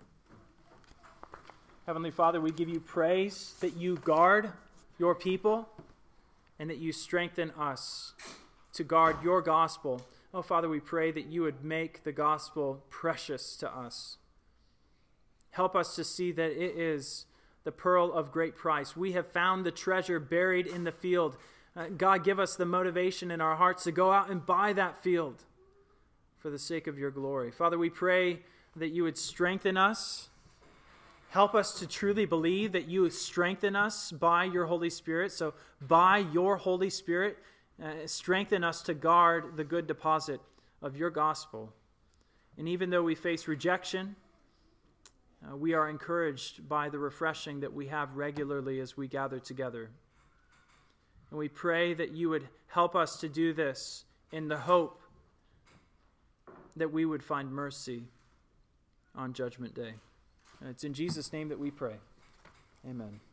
Speaker 1: Heavenly Father, we give you praise that you guard your people and that you strengthen us to guard your gospel. Oh, Father, we pray that you would make the gospel precious to us. Help us to see that it is the pearl of great price. We have found the treasure buried in the field. God, give us the motivation in our hearts to go out and buy that field for the sake of your glory. Father, we pray that you would strengthen us. Help us to truly believe that you strengthen us by your Holy Spirit. So by your Holy Spirit, strengthen us to guard the good deposit of your gospel. And even though we face rejection, we are encouraged by the refreshing that we have regularly as we gather together. And we pray that you would help us to do this in the hope that we would find mercy on Judgment Day. And it's in Jesus' name that we pray. Amen.